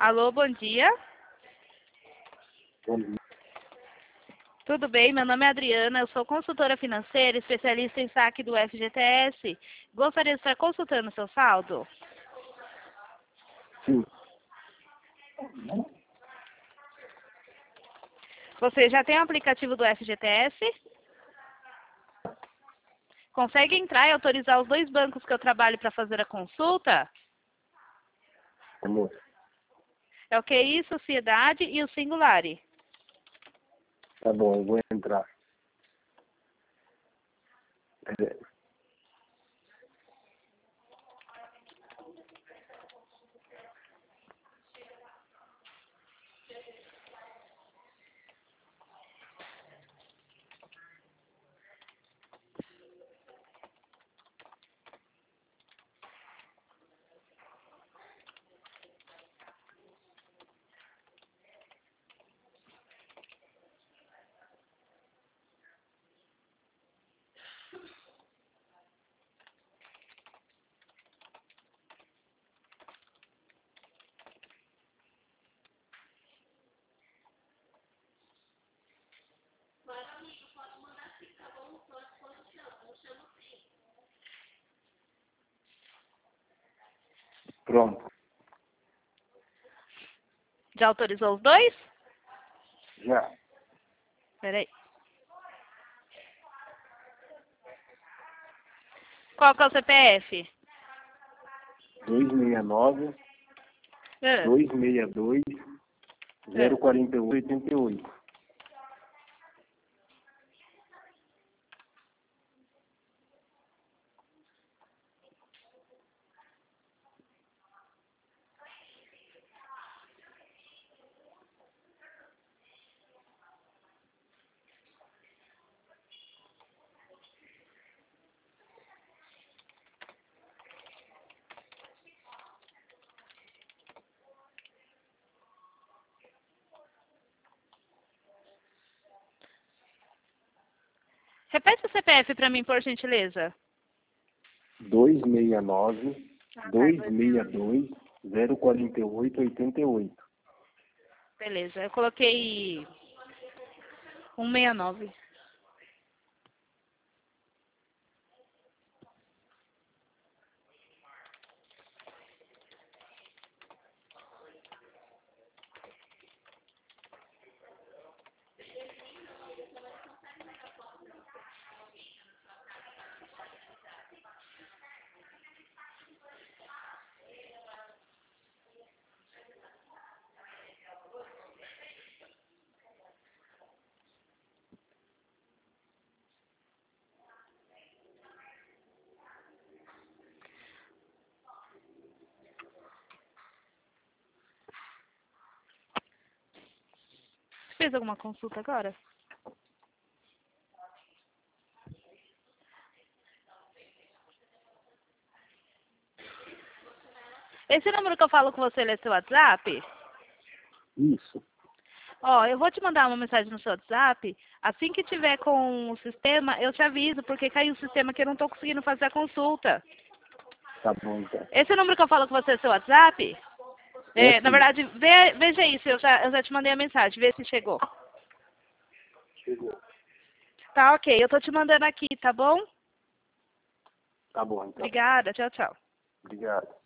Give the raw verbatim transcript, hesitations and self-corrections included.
Alô, bom dia. Bom dia. Tudo bem? Meu nome é Adriana, eu sou consultora financeira, especialista em saque do F G T S. Gostaria de estar consultando o seu saldo? Sim. Você já tem o aplicativo do F G T S? Consegue entrar e autorizar os dois bancos que eu trabalho para fazer a consulta? Amor. É o Q I, Sociedade e o Singulari. Tá bom, eu vou entrar. É, Pronto. Já autorizou os dois? Já. Peraí. Qual que é o C P F? dois seis nove, Ah, dois seis dois, zero quatro oito, oito oito. repete o C P F para mim, por gentileza. dois seis nove, Ah, tá, dois dois seis dois, zero quatro oito, oito oito. Beleza, eu coloquei cento e sessenta e nove. Fez alguma consulta agora? Esse número que eu falo com você é seu WhatsApp? Isso. Ó, eu vou te mandar uma mensagem no seu WhatsApp. Assim que tiver com o sistema, eu te aviso, porque caiu o sistema que eu não tô conseguindo fazer a consulta. Tá bom, então. Esse número que eu falo com você é seu WhatsApp? É É, na sim. verdade, ve- veja isso, eu já, eu já te mandei a mensagem, vê se chegou. Chegou. Tá, ok, eu tô te mandando aqui, tá bom? Tá bom, então. Obrigada, tchau, tchau. Obrigado.